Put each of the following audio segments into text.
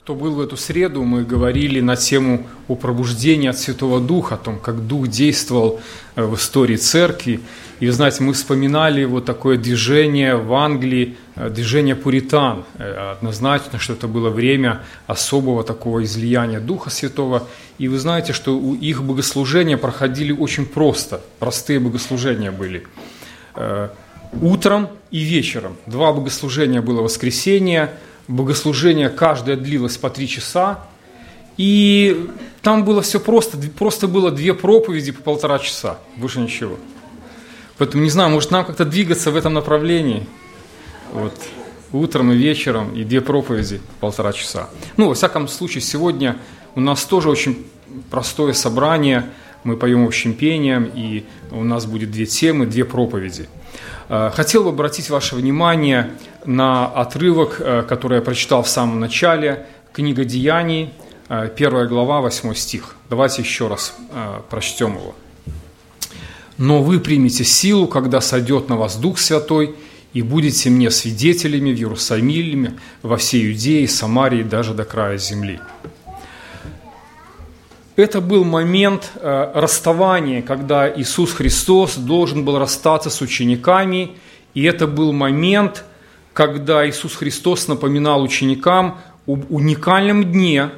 кто был в эту среду, мы говорили на тему о пробуждении от Святого Духа, о том, как Дух действовал в истории Церкви. И, вы знаете, мы вспоминали вот такое движение в Англии, движение пуритан. Однозначно, что это было время особого такого излияния Духа Святого. И вы знаете, что их богослужения проходили очень просто, простые богослужения были. Утром и вечером. 2 богослужения было в воскресенье. Богослужение каждое длилось по 3 часа. И там было все просто. Просто было 2 проповеди по 1,5 часа. Больше ничего. Поэтому, не знаю, может нам как-то двигаться в этом направлении. Вот. Утром и вечером, и 2 проповеди по 1,5 часа. Во всяком случае, сегодня у нас тоже очень простое собрание. Мы поем общим пением, и у нас будет 2 темы, 2 проповеди. Хотел бы обратить ваше внимание на отрывок, который я прочитал в самом начале, книга Деяний, 1 глава, 8 стих. Давайте еще раз прочтем его. «Но вы примете силу, когда сойдет на вас Дух Святой, и будете мне свидетелями в Иерусалиме, во всей Иудее, Самарии, даже до края земли». Это был момент расставания, когда Иисус Христос должен был расстаться с учениками, и это был момент, когда Иисус Христос напоминал ученикам об уникальном дне,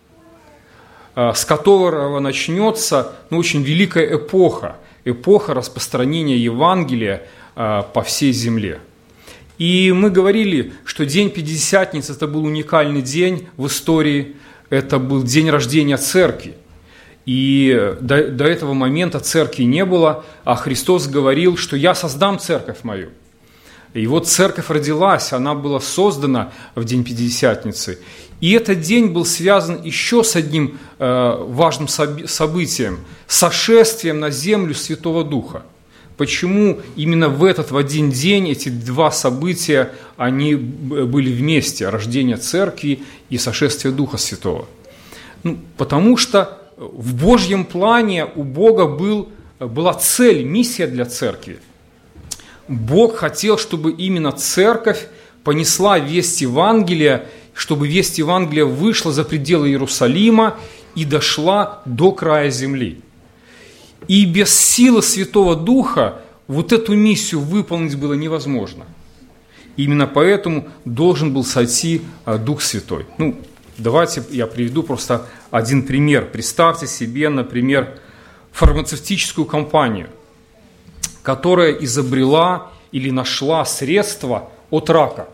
с которого начнется очень великая эпоха распространения Евангелия по всей земле. И мы говорили, что день Пятидесятницы – это был уникальный день в истории, это был день рождения Церкви. И до этого момента церкви не было, а Христос говорил, что «я создам церковь мою». И вот церковь родилась, она была создана в день Пятидесятницы. И этот день был связан еще с одним важным событием – сошествием на землю Святого Духа. Почему именно в один день эти 2 события, они были вместе – рождение церкви и сошествие Духа Святого? Потому что в Божьем плане у Бога была цель, миссия для церкви. Бог хотел, чтобы именно церковь понесла весть Евангелия, чтобы весть Евангелия вышла за пределы Иерусалима и дошла до края земли. И без силы Святого Духа вот эту миссию выполнить было невозможно. Именно поэтому должен был сойти Дух Святой. Давайте я приведу просто один пример. Представьте себе, например, фармацевтическую компанию, которая изобрела или нашла средства от рака.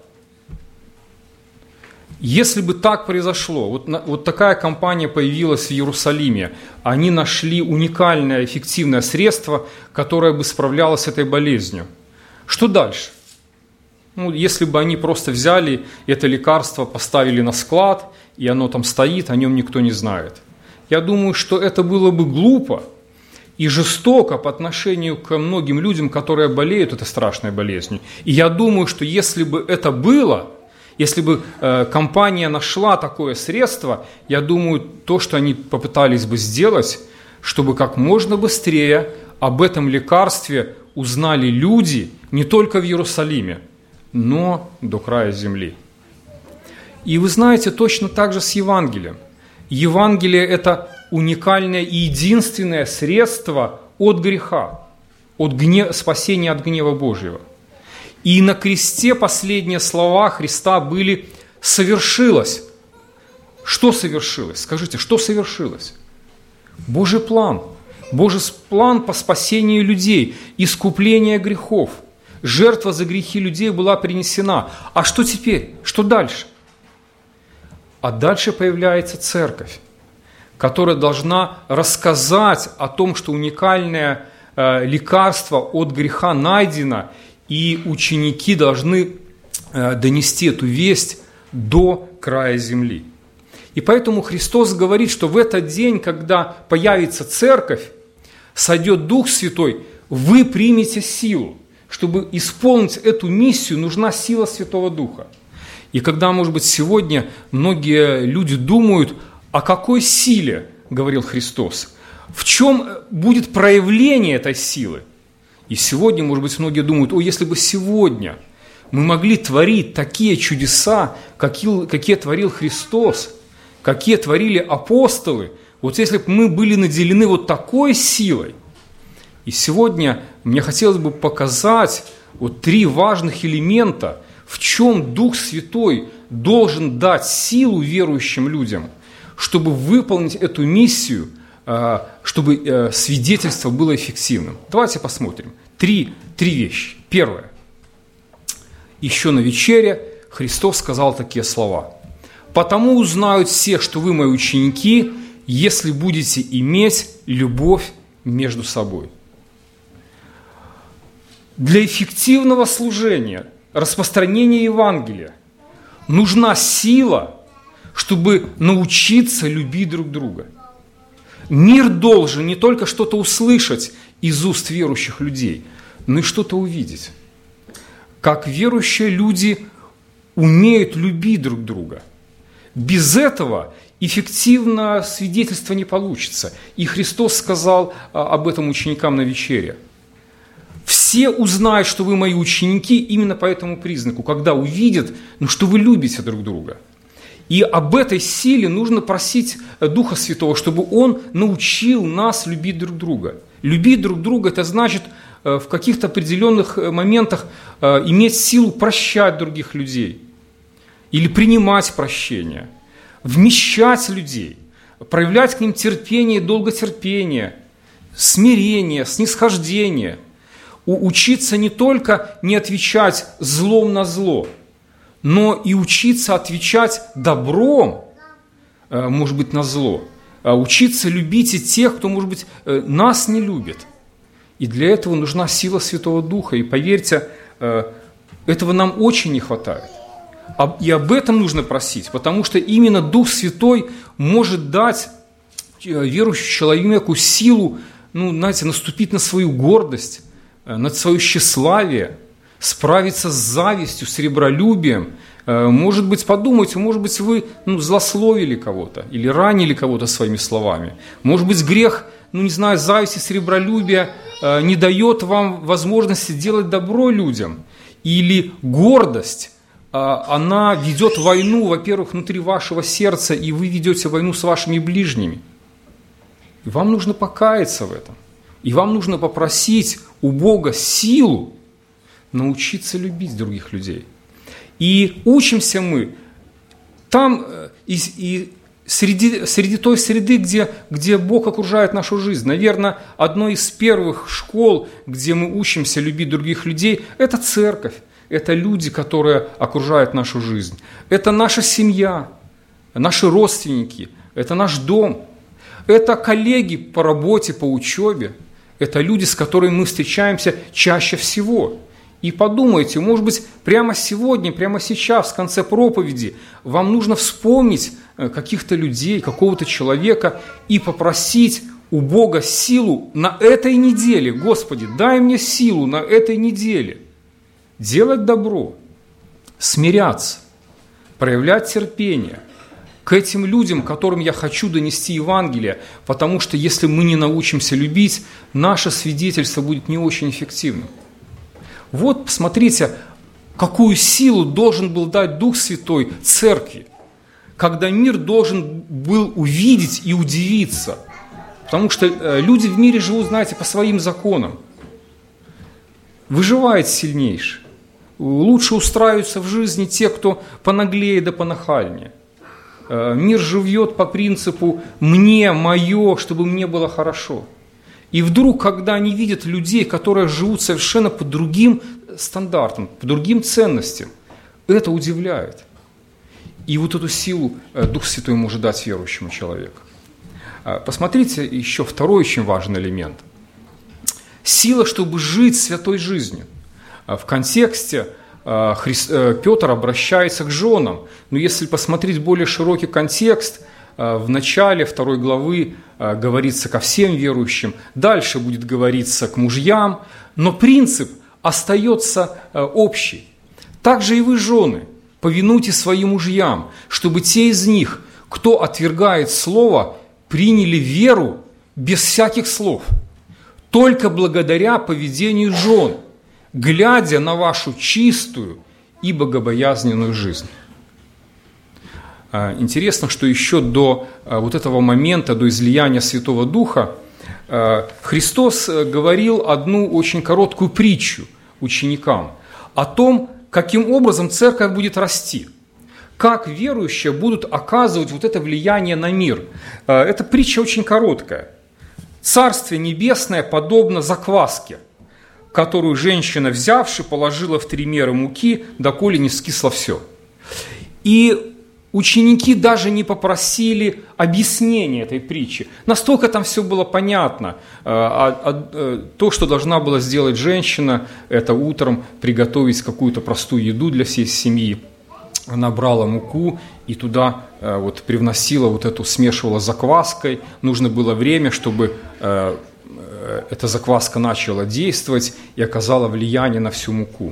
Если бы так произошло, вот такая компания появилась в Иерусалиме, они нашли уникальное, эффективное средство, которое бы справлялось с этой болезнью. Что дальше? Если бы они просто взяли это лекарство, поставили на склад, и оно там стоит, о нем никто не знает. Я думаю, что это было бы глупо и жестоко по отношению к многим людям, которые болеют этой страшной болезнью. И я думаю, что если бы это было, если бы компания нашла такое средство, я думаю, то, что они попытались бы сделать, чтобы как можно быстрее об этом лекарстве узнали люди не только в Иерусалиме, но до края земли. И вы знаете, точно так же с Евангелием. Евангелие – это уникальное и единственное средство от греха, спасения от гнева Божьего. И на кресте последние слова Христа были «совершилось». Что совершилось? Скажите, что совершилось? Божий план. Божий план по спасению людей, искупление грехов. Жертва за грехи людей была принесена. А что теперь? Что дальше? А дальше появляется церковь, которая должна рассказать о том, что уникальное лекарство от греха найдено, и ученики должны донести эту весть до края земли. И поэтому Христос говорит, что в этот день, когда появится церковь, сойдет Дух Святой, вы примете силу. Чтобы исполнить эту миссию, нужна сила Святого Духа. И когда, может быть, сегодня многие люди думают, о какой силе, говорил Христос, в чем будет проявление этой силы. И сегодня, может быть, многие думают, если бы сегодня мы могли творить такие чудеса, какие творил Христос, какие творили апостолы, вот если бы мы были наделены вот такой силой. И сегодня мне хотелось бы показать вот 3 важных элемента, в чем Дух Святой должен дать силу верующим людям, чтобы выполнить эту миссию, чтобы свидетельство было эффективным. Давайте посмотрим. 3 вещи. Первое. Еще на вечере Христос сказал такие слова. «Потому узнают все, что вы мои ученики, если будете иметь любовь между собой». Для эффективного служения, распространения Евангелия нужна сила, чтобы научиться любить друг друга. Мир должен не только что-то услышать из уст верующих людей, но и что-то увидеть. Как верующие люди умеют любить друг друга. Без этого эффективно свидетельство не получится. И Христос сказал об этом ученикам на вечере. Все узнают, что вы мои ученики именно по этому признаку, когда увидят, что вы любите друг друга. И об этой силе нужно просить Духа Святого, чтобы Он научил нас любить друг друга. Любить друг друга – это значит в каких-то определенных моментах иметь силу прощать других людей или принимать прощение, вмещать людей, проявлять к ним терпение, долготерпение, смирение, снисхождение, учиться не только не отвечать злом на зло, но и учиться отвечать добром, может быть, на зло, учиться любить и тех, кто, может быть, нас не любит. И для этого нужна сила Святого Духа. И поверьте, этого нам очень не хватает. И об этом нужно просить, потому что именно Дух Святой может дать верующему человеку силу, наступить на свою гордость, над свое тщеславие, справиться с завистью, с сребролюбием. Может быть, подумайте, может быть, вы злословили кого-то или ранили кого-то своими словами. Может быть, грех, зависть и сребролюбие не дает вам возможности делать добро людям. Или гордость, она ведет войну, во-первых, внутри вашего сердца, и вы ведете войну с вашими ближними. И вам нужно покаяться в этом. И вам нужно попросить у Бога силу научиться любить других людей. И учимся мы там, и среди той среды, где Бог окружает нашу жизнь. Наверное, одной из первых школ, где мы учимся любить других людей, это церковь. Это люди, которые окружают нашу жизнь. Это наша семья, наши родственники, это наш дом. Это коллеги по работе, по учебе. Это люди, с которыми мы встречаемся чаще всего. И подумайте, может быть, прямо сегодня, прямо сейчас, в конце проповеди, вам нужно вспомнить каких-то людей, какого-то человека и попросить у Бога силу на этой неделе. Господи, дай мне силу на этой неделе делать добро, смиряться, проявлять терпение к этим людям, которым я хочу донести Евангелие, потому что если мы не научимся любить, наше свидетельство будет не очень эффективным. Вот посмотрите, какую силу должен был дать Дух Святой Церкви, когда мир должен был увидеть и удивиться. Потому что люди в мире живут, знаете, по своим законам. Выживает сильнейший. Лучше устраиваются в жизни те, кто понаглее да понахальнее. Мир живет по принципу «мне, мое, чтобы мне было хорошо». И вдруг, когда они видят людей, которые живут совершенно по другим стандартам, по другим ценностям, это удивляет. И вот эту силу Дух Святой может дать верующему человеку. Посмотрите еще второй очень важный элемент. Сила, чтобы жить святой жизнью. В контексте Петр обращается к женам. Но если посмотреть более широкий контекст, в начале 2 главы говорится ко всем верующим, дальше будет говориться к мужьям, но принцип остается общий. Также и вы, жены, повинуйтесь своим мужьям, чтобы те из них, кто отвергает слово, приняли веру без всяких слов, только благодаря поведению жен, глядя на вашу чистую и богобоязненную жизнь. Интересно, что еще до вот этого момента, до излияния Святого Духа, Христос говорил одну очень короткую притчу ученикам о том, каким образом церковь будет расти, как верующие будут оказывать вот это влияние на мир. Эта притча очень короткая. «Царствие небесное подобно закваске, которую женщина, взявши, положила в 3 меры муки, доколе не скисло все». И ученики даже не попросили объяснения этой притчи. Настолько там все было понятно. То, что должна была сделать женщина, это утром приготовить какую-то простую еду для всей семьи. Она брала муку и туда вот привносила вот эту, смешивала с закваской. Нужно было время, чтобы эта закваска начала действовать и оказала влияние на всю муку.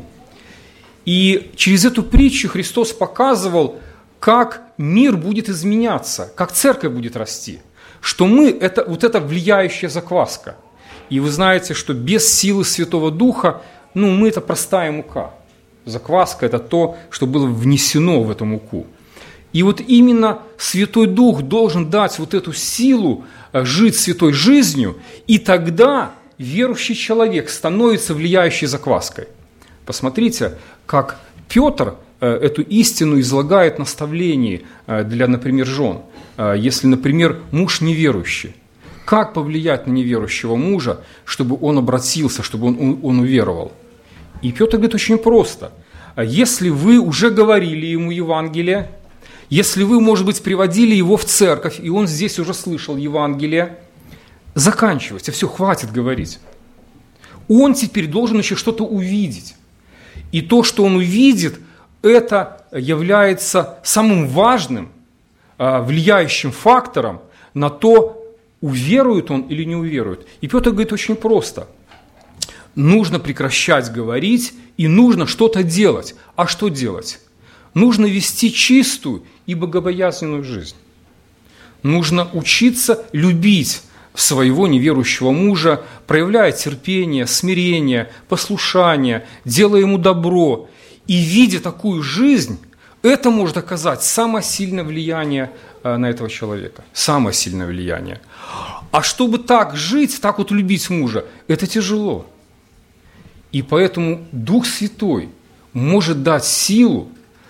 И через эту притчу Христос показывал, как мир будет изменяться, как церковь будет расти, что мы – это вот эта влияющая закваска. И вы знаете, что без силы Святого Духа, мы – это простая мука. Закваска – это то, что было внесено в эту муку. И вот именно Святой Дух должен дать вот эту силу жить святой жизнью, и тогда верующий человек становится влияющей закваской. Посмотрите, как Петр эту истину излагает в наставлении для, например, жен. Если, например, муж неверующий, как повлиять на неверующего мужа, чтобы он обратился, чтобы он уверовал? И Петр говорит очень просто. Если вы уже говорили ему Евангелие, если вы, может быть, приводили его в церковь, и он здесь уже слышал Евангелие, заканчивайте, все, хватит говорить. Он теперь должен еще что-то увидеть. И то, что он увидит, это является самым важным, влияющим фактором на то, уверует он или не уверует. И Петр говорит очень просто. Нужно прекращать говорить и нужно что-то делать. А что делать? Нужно вести чистую и богобоязненную жизнь. Нужно учиться любить своего неверующего мужа, проявляя терпение, смирение, послушание, делая ему добро. И видя такую жизнь, это может оказать самое сильное влияние на этого человека. Самое сильное влияние. А чтобы так жить, так вот любить мужа, это тяжело. И поэтому Дух Святой может дать силу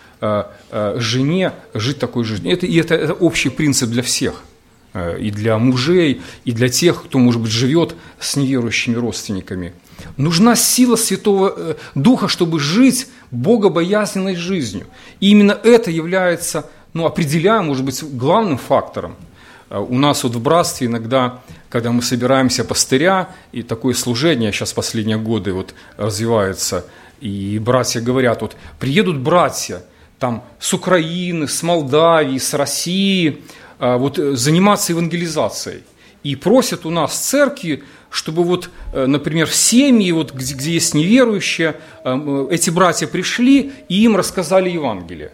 жене жить такой жизнью. Это общий принцип для всех. И для мужей, и для тех, кто, может быть, живет с неверующими родственниками. Нужна сила Святого Духа, чтобы жить богобоязненной жизнью. И именно это является, определяем, может быть, главным фактором. У нас вот в братстве иногда, когда мы собираемся пастыря, и такое служение сейчас последние годы вот развивается, и братья говорят, вот приедут братья там с Украины, с Молдавии, с России, вот заниматься евангелизацией. И просят у нас в церкви, чтобы вот, например, в семьи, вот, где есть неверующие, эти братья пришли и им рассказали Евангелие.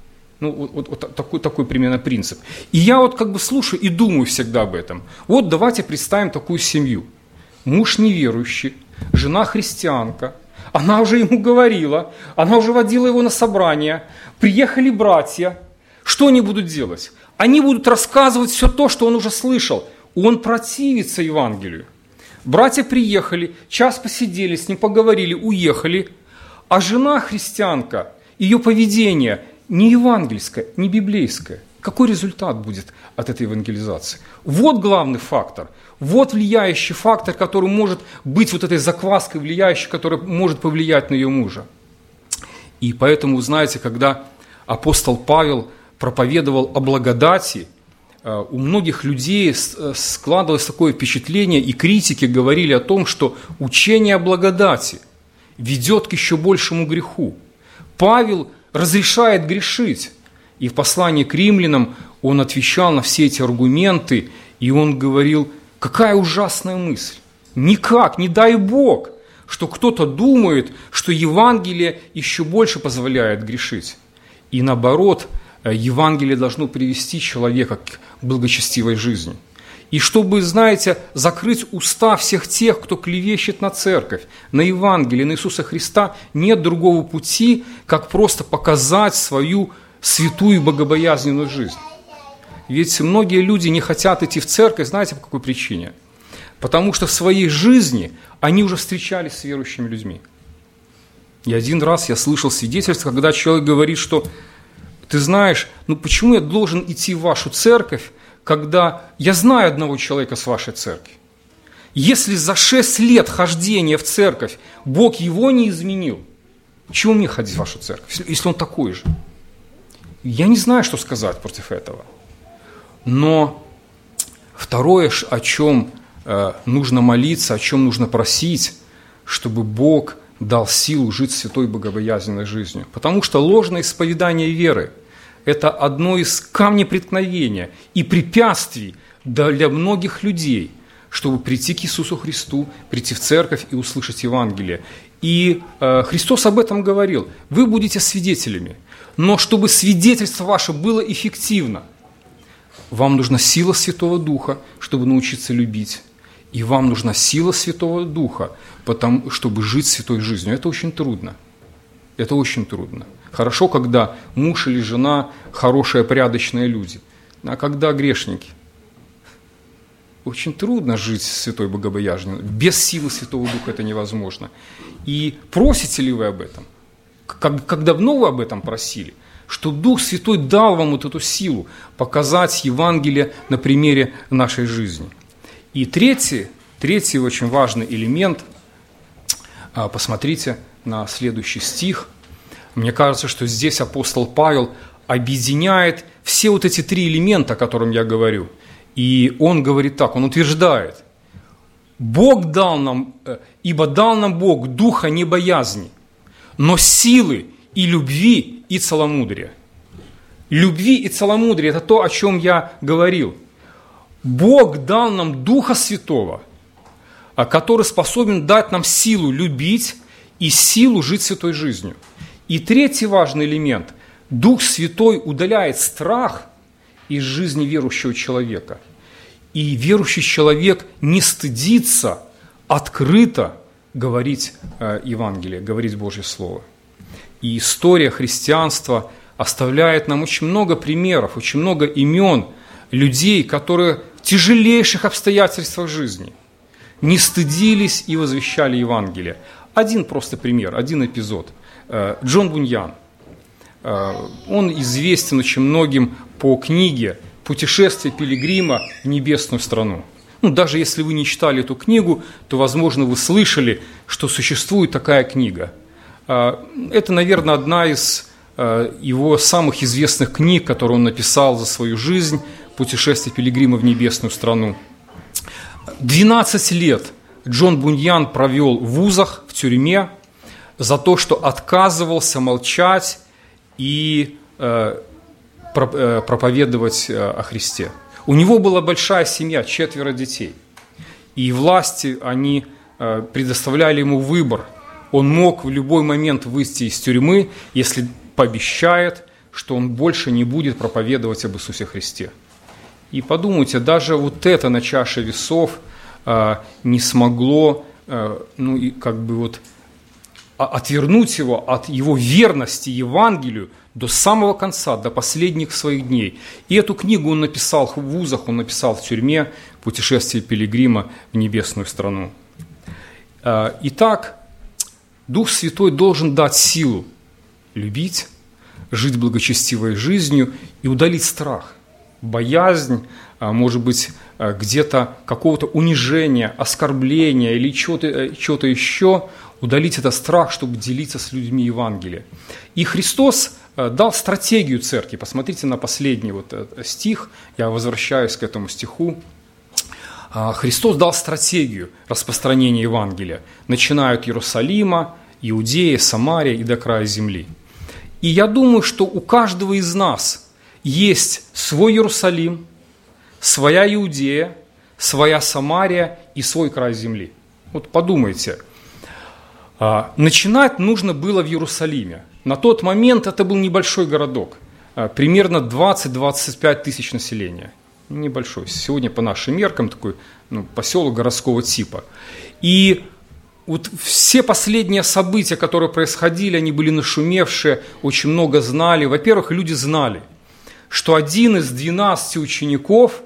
Вот такой примерно принцип. И я вот как бы слушаю и думаю всегда об этом. Вот давайте представим такую семью. Муж неверующий, жена христианка. Она уже ему говорила, она уже водила его на собрания. Приехали братья. Что они будут делать? Они будут рассказывать все то, что он уже слышал. Он противится Евангелию. Братья приехали, час посидели, с ним поговорили, уехали. А жена христианка, ее поведение не евангельское, не библейское. Какой результат будет от этой евангелизации? Вот главный фактор. Вот влияющий фактор, который может быть вот этой закваской влияющей, которая может повлиять на ее мужа. И поэтому, вы знаете, когда апостол Павел проповедовал о благодати, у многих людей складывалось такое впечатление, и критики говорили о том, что учение о благодати ведет к еще большему греху. Павел разрешает грешить. И в послании к римлянам он отвечал на все эти аргументы, и он говорил, какая ужасная мысль. Никак, не дай Бог, что кто-то думает, что Евангелие еще больше позволяет грешить. И наоборот, Евангелие должно привести человека к благочестивой жизни. И чтобы, знаете, закрыть уста всех тех, кто клевещет на церковь, на Евангелие, на Иисуса Христа, нет другого пути, как просто показать свою святую богобоязненную жизнь. Ведь многие люди не хотят идти в церковь, знаете, по какой причине? Потому что в своей жизни они уже встречались с верующими людьми. И один раз я слышал свидетельство, когда человек говорит, что ты знаешь, почему я должен идти в вашу церковь, когда я знаю одного человека с вашей церкви? Если за 6 лет хождения в церковь Бог его не изменил, чего мне ходить в вашу церковь, если он такой же? Я не знаю, что сказать против этого. Но второе, о чем нужно молиться, о чем нужно просить, чтобы Бог дал силу жить святой богобоязненной жизнью. Потому что ложное исповедание веры – это одно из камней преткновения и препятствий для многих людей, чтобы прийти к Иисусу Христу, прийти в церковь и услышать Евангелие. И Христос об этом говорил. Вы будете свидетелями, но чтобы свидетельство ваше было эффективно, вам нужна сила Святого Духа, чтобы научиться любить. И вам нужна сила Святого Духа, чтобы жить святой жизнью. Это очень трудно. Это очень трудно. Хорошо, когда муж или жена хорошие, порядочные люди. А когда грешники? Очень трудно жить святой богобоязненной. Без силы Святого Духа это невозможно. И просите ли вы об этом? Как давно вы об этом просили? Что Дух Святой дал вам вот эту силу показать Евангелие на примере нашей жизни. И третий очень важный элемент, посмотрите на следующий стих. Мне кажется, что здесь апостол Павел объединяет все вот эти 3 элемента, о которых я говорю. И он говорит так, он утверждает: ибо дал нам Бог духа не боязни, но силы и любви и целомудрия. Любви и целомудрие – это то, о чем я говорил. Бог дал нам Духа Святого, который способен дать нам силу любить и силу жить святой жизнью. И третий важный элемент – Дух Святой удаляет страх из жизни верующего человека. И верующий человек не стыдится открыто говорить Евангелие, говорить Божье Слово. И история христианства оставляет нам очень много примеров, очень много имен людей, которые в тяжелейших обстоятельствах жизни не стыдились и возвещали Евангелие. Один просто пример, один эпизод. Джон Буньян. Он известен очень многим по книге «Путешествие пилигрима в небесную страну». Даже если вы не читали эту книгу, то, возможно, вы слышали, что существует такая книга. Это, наверное, одна из его самых известных книг, которую он написал за свою жизнь, «Путешествие пилигрима в небесную страну». 12 лет Джон Буньян провел в вузах, в тюрьме, за то, что отказывался молчать и проповедовать о Христе. У него была большая семья, 4 детей. И власти, они предоставляли ему выбор. Он мог в любой момент выйти из тюрьмы, если пообещает, что он больше не будет проповедовать об Иисусе Христе. И подумайте, даже вот это на чаше весов не смогло отвернуть его от его верности Евангелию до самого конца, до последних своих дней. И эту книгу он написал в вузах, он написал в тюрьме «Путешествие пилигрима в небесную страну». Итак, Дух Святой должен дать силу любить, жить благочестивой жизнью и удалить страх, боязнь, может быть, где-то какого-то унижения, оскорбления или чего-то еще, удалить этот страх, чтобы делиться с людьми Евангелием. И Христос дал стратегию церкви. Посмотрите на последний стих, я возвращаюсь к этому стиху. Христос дал стратегию распространения Евангелия, начиная от Иерусалима, Иудеи, Самарии и до края земли. И я думаю, что у каждого из нас есть свой Иерусалим, своя Иудея, своя Самария и свой край земли. Вот подумайте. Начинать нужно было в Иерусалиме. На тот момент это был небольшой городок, примерно 20-25 тысяч населения. Небольшой. Сегодня по нашим меркам такой поселок городского типа. И вот все последние события, которые происходили, они были нашумевшие, очень много знали. Во-первых, люди знали, что один из 12 учеников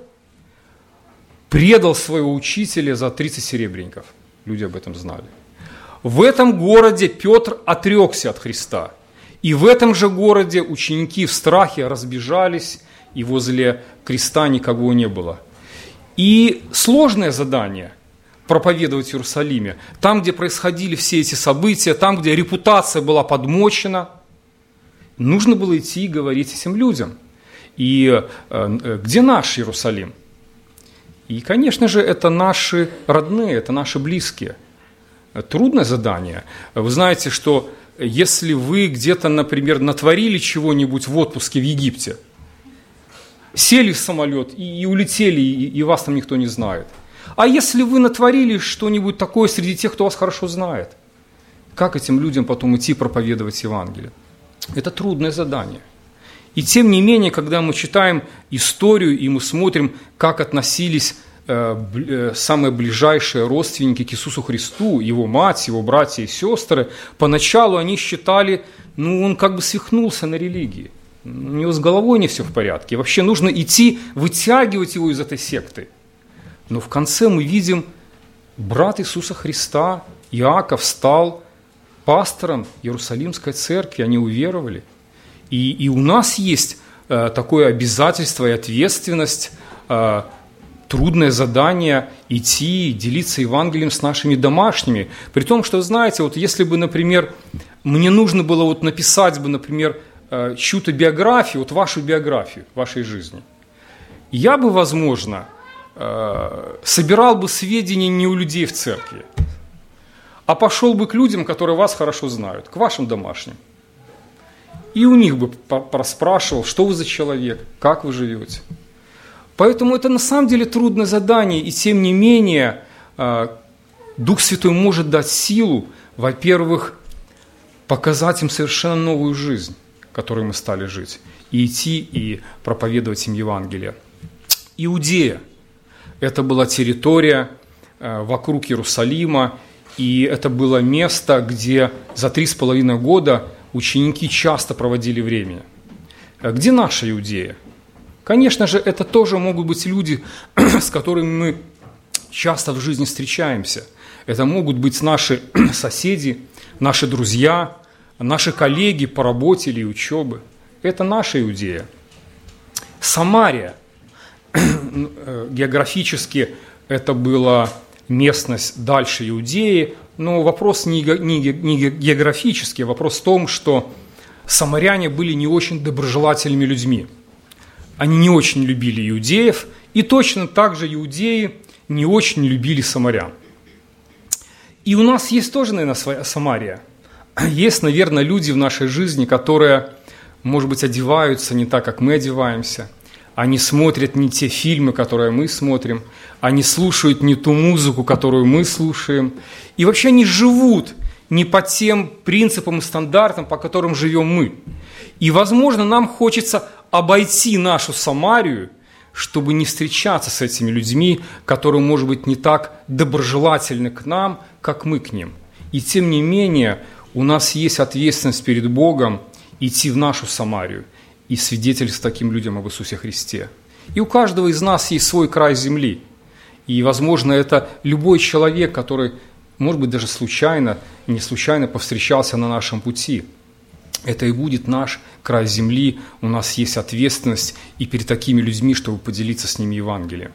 предал своего учителя за 30 серебряников. Люди об этом знали. В этом городе Петр отрекся от Христа. И в этом же городе ученики в страхе разбежались, и возле креста никого не было. И сложное задание – проповедовать в Иерусалиме. Там, где происходили все эти события, там, где репутация была подмочена, нужно было идти и говорить этим людям. И где наш Иерусалим? И, конечно же, это наши родные, это наши близкие. Трудное задание. Вы знаете, что если вы где-то, например, натворили чего-нибудь в отпуске в Египте, сели в самолет и улетели, и вас там никто не знает. А если вы натворили что-нибудь такое среди тех, кто вас хорошо знает, как этим людям потом идти проповедовать Евангелие? Это трудное задание. И тем не менее, когда мы читаем историю и мы смотрим, как относились самые ближайшие родственники к Иисусу Христу, его мать, его братья и сестры, поначалу они считали, он как бы свихнулся на религии. У него с головой не все в порядке. Вообще нужно идти, вытягивать его из этой секты. Но в конце мы видим, брат Иисуса Христа, Иаков, стал пастором Иерусалимской церкви, они уверовали. И у нас есть такое обязательство и ответственность, трудное задание идти, делиться Евангелием с нашими домашними. При том, что, знаете, вот если бы, например, мне нужно было вот написать бы, например, чью-то биографию, вот вашу биографию вашей жизни, я бы, возможно, собирал бы сведения не у людей в церкви, а пошел бы к людям, которые вас хорошо знают, к вашим домашним. И у них бы проспрашивал, что вы за человек, как вы живете. Поэтому это на самом деле трудное задание, и тем не менее Дух Святой может дать силу, во-первых, показать им совершенно новую жизнь, которой мы стали жить, и идти и проповедовать им Евангелие. Иудея – это была территория вокруг Иерусалима, и это было место, где за 3,5 года ученики часто проводили время. Где наша Иудея? Конечно же, это тоже могут быть люди, с которыми мы часто в жизни встречаемся. Это могут быть наши соседи, наши друзья, наши коллеги по работе или учебе. Это наша Иудея. Самария. Географически это была местность дальше Иудеи, но вопрос не географический, вопрос в том, что самаряне были не очень доброжелательными людьми. Они не очень любили иудеев, и точно так же иудеи не очень любили самарян. И у нас есть тоже, наверное, своя Самария. Есть, наверное, люди в нашей жизни, которые, может быть, одеваются не так, как мы одеваемся. Они смотрят не те фильмы, которые мы смотрим. Они слушают не ту музыку, которую мы слушаем. И вообще они живут не по тем принципам и стандартам, по которым живем мы. И, возможно, нам хочется обойти нашу Самарию, чтобы не встречаться с этими людьми, которые, может быть, не так доброжелательны к нам, как мы к ним. И тем не менее, у нас есть ответственность перед Богом идти в нашу Самарию и свидетельствовать таким людям об Иисусе Христе. И у каждого из нас есть свой край земли. И, возможно, это любой человек, который, может быть, даже случайно, не случайно повстречался на нашем пути. Это и будет наш край земли, у нас есть ответственность и перед такими людьми, чтобы поделиться с ними Евангелием.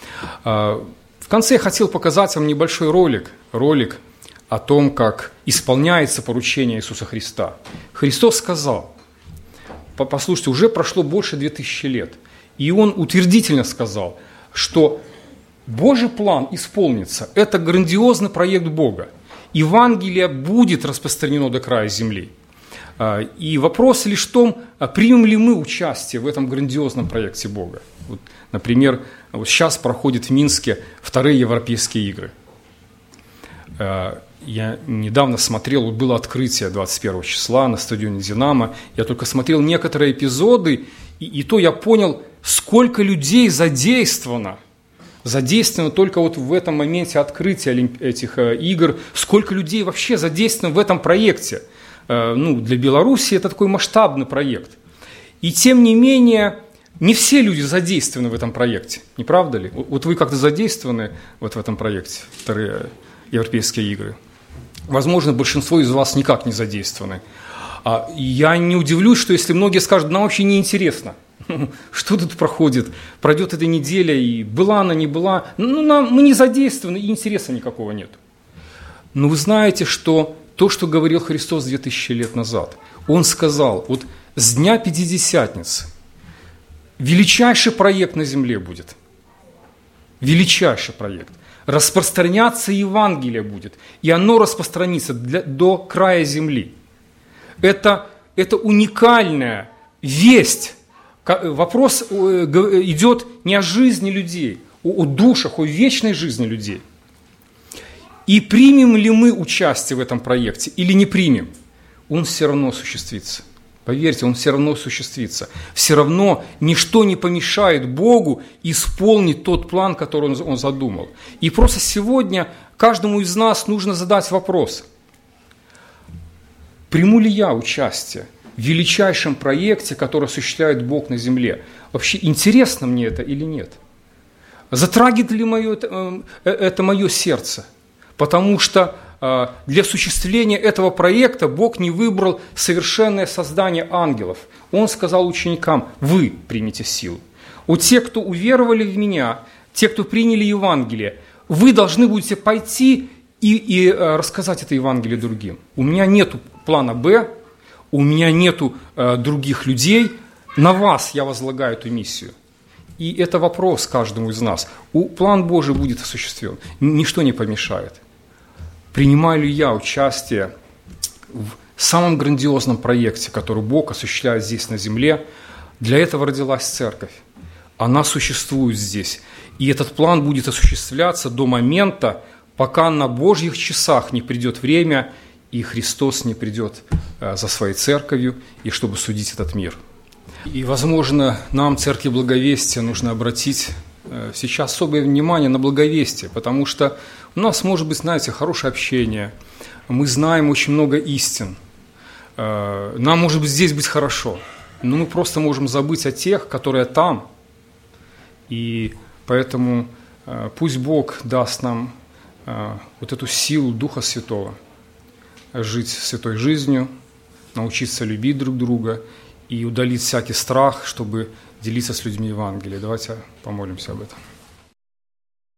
В конце я хотел показать вам небольшой ролик о том, как исполняется поручение Иисуса Христа. Христос сказал, послушайте, уже прошло больше 2000 лет, и Он утвердительно сказал, что Божий план исполнится, это грандиозный проект Бога. Евангелие будет распространено до края земли. И вопрос лишь в том, примем ли мы участие в этом грандиозном проекте Бога. Вот, например, вот сейчас проходят в Минске 2-е Европейские игры. Я недавно смотрел, вот было открытие 21 числа на стадионе «Динамо». Я только смотрел некоторые эпизоды, и то я понял, сколько людей задействовано задействовано только вот в этом моменте открытия этих игр, сколько людей вообще задействовано в этом проекте. Для Беларуси это такой масштабный проект. И тем не менее, не все люди задействованы в этом проекте, не правда ли? Вот вы как-то задействованы вот в этом проекте, вторые европейские игры. Возможно, большинство из вас никак не задействованы. Я не удивлюсь, что если многие скажут, нам вообще неинтересно, что тут пройдет эта неделя, и была она, не была. Мы не задействованы, и интереса никакого нет. Но вы знаете, что то, что говорил Христос 2000 лет назад, Он сказал, вот с дня Пятидесятницы величайший проект на земле будет. Величайший проект. Распространяться Евангелие будет, и оно распространится до края земли. Это уникальная весть. Вопрос идет не о жизни людей, о душах, о вечной жизни людей. И примем ли мы участие в этом проекте или не примем, он все равно осуществится. Поверьте, он все равно осуществится. Все равно ничто не помешает Богу исполнить тот план, который Он задумал. И просто сегодня каждому из нас нужно задать вопрос. Приму ли я участие в величайшем проекте, который осуществляет Бог на земле? Вообще интересно мне это или нет? Затрагивает ли это мое сердце? Потому что для осуществления этого проекта Бог не выбрал совершенное создание ангелов. Он сказал ученикам, вы примите силу. Те, кто уверовали в Меня, те, кто приняли Евангелие, вы должны будете пойти и рассказать это Евангелие другим. У меня нет плана «Б», у меня нет других людей, на вас я возлагаю эту миссию. И это вопрос каждому из нас. План Божий будет осуществлен, ничто не помешает. Принимаю ли я участие в самом грандиозном проекте, который Бог осуществляет здесь на земле? Для этого родилась церковь. Она существует здесь. И этот план будет осуществляться до момента, пока на Божьих часах не придет время, и Христос не придет за своей церковью, и чтобы судить этот мир. И, возможно, нам, Церкви Благовестия, нужно обратить сейчас особое внимание на благовестие, потому что у нас может быть, знаете, хорошее общение, мы знаем очень много истин, нам может быть здесь быть хорошо, но мы просто можем забыть о тех, которые там, и поэтому пусть Бог даст нам вот эту силу Духа Святого, жить святой жизнью, научиться любить друг друга и удалить всякий страх, чтобы делиться с людьми Евангелием. Давайте помолимся об этом.